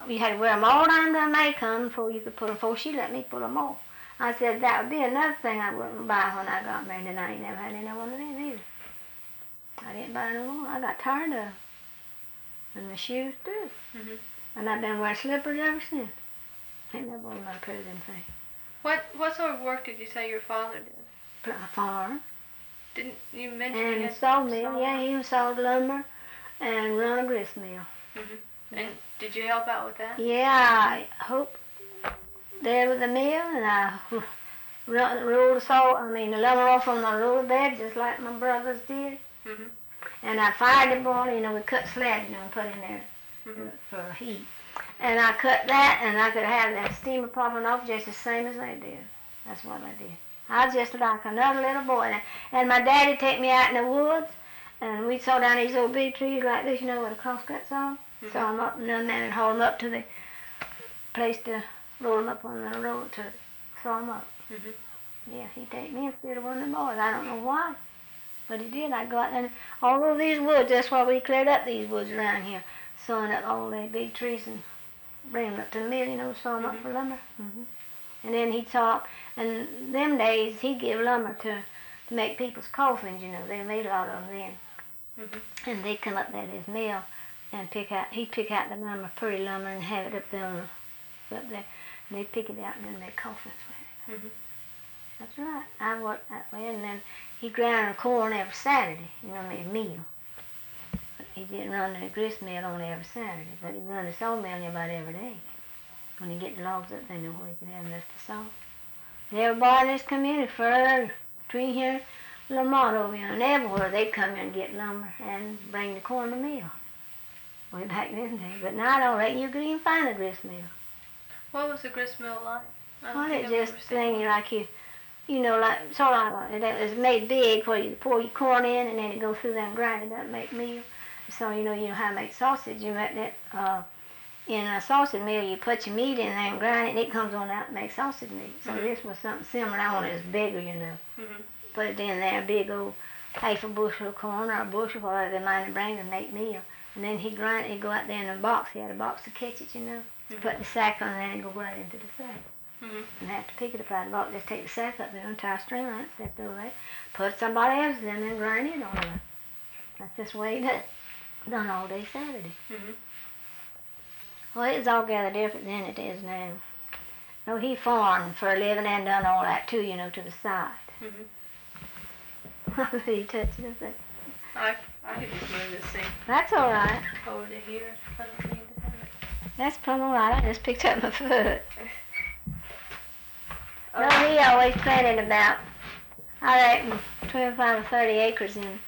you had to wear them all down to Maycomb before you could put them, before she let me put them on. I said that would be another thing I wouldn't buy when I got married, and I ain't never had any one of them either. I didn't buy no more. I got tired of them. And the shoes too. And I've been wearing slippers ever since. Ain't never worn another pair of them things. What sort of work did you say your father did? Farm. Didn't you mention? And a sawmill. Yeah, he sawed lumber and run a grist mill. And did you help out with that? Yeah, I hope there with the mill, and I rolled the lumber off on the roller bed just like my brothers did. And I fired the boiler, we cut slabs, and put in there for heat. And I cut that, and I could have that steamer popping off just the same as they did. That's what I did. I was just like another little boy. And my daddy take me out in the woods, and we'd saw down these old big trees like this, where the crosscuts are. Saw them up and done that and haul them up to the place to roll them up on the road to saw them up. Yeah, he'd take me instead of one of the boys. I don't know why, but he did. I'd go out and all over these woods, that's why we cleared up these woods around here, sawing up all the big trees and bring them up to the mill, saw them up for lumber. And then he'd saw, and them days he'd give lumber to make people's coffins, they made a lot of them then. And they'd come up there to his mill and he'd pick out the lumber, pretty lumber, and have it up there, and they'd pick it out and then make coffins with it. That's right. I worked that way, and then he ground corn every Saturday, made a meal. But he didn't run the grist mill only every Saturday, but he run the sawmill about every day. When he get the logs up there, where he could have enough to saw. And everybody in this community, Fur, Tree here, Lamont over here, and everywhere, they'd come in and get lumber and bring the corn to mill. Way back then day. But now I don't reckon you could even find a grist mill. What was the grist mill like? Well, it's just thing like like sort of like it was made big where you pour your corn in and then it go through there and grind it up and make meal. So you know how to make sausage. You make that in a sausage mill. You put your meat in there and grind it, and it comes on out and makes sausage meat. So this was something similar. I wanted it was bigger, Put it in there, a big old half a bushel of corn or a bushel, whatever they might bring to make meal. And then he'd grind it. He'd go out there in a box. He had a box to catch it, Put the sack on there and go right into the sack. And have to pick it up out of the box. Just take the sack up there and tie a string on it, step over there, put somebody else's in and grind it on it. That's just the way he done all day Saturday. Well, it was altogether different than it is now. No, he farmed for a living and done all that too, to the side. He touched it up. I could just move this thing. That's all right. Over to here. I don't need to have it. That's plumb all right. I just picked up my foot. No, he always planted about, I reckon, 25 or 30 acres in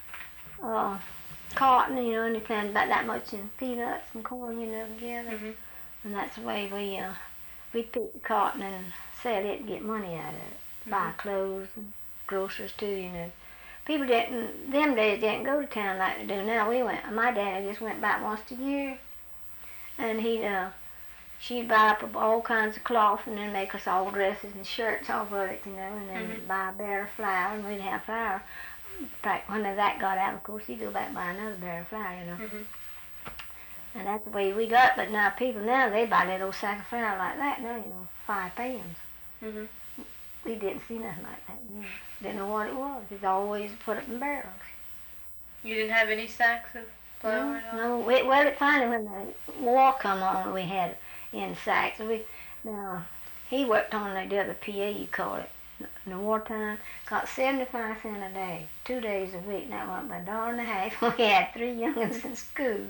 cotton, and he planted about that much in peanuts and corn, together. And that's the way we pick the cotton and sell it and get money out of it. Buy clothes and groceries too, People them days didn't go to town like they do now. My dad just went back once a year, and she'd buy up all kinds of cloth and then make us all dresses and shirts off of it, and then buy a barrel of flour, and we'd have flour. In fact, when that got out, of course, he'd go back and buy another barrel of flour, And that's the way we got. But now people they buy that old sack of flour like that now, 5 pounds. We didn't see nothing like that then. Didn't know what it was. It's always put up in barrels. You didn't have any sacks of flour at all? No. It finally when the war come on, we had in sacks. Now he worked on the WPA, you call it, in the wartime. Got 75 cents a day, 2 days a week. And that went by $1.50. We had 3 youngins in school.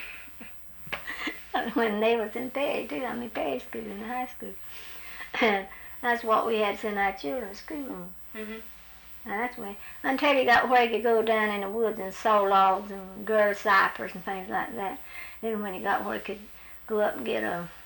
When they was in Perry too. Perry school in the high school. And that's what we had to send our children to school. Now that's way until he got where he could go down in the woods and saw logs and girl cypress and things like that. Then when he got where he could go up and get a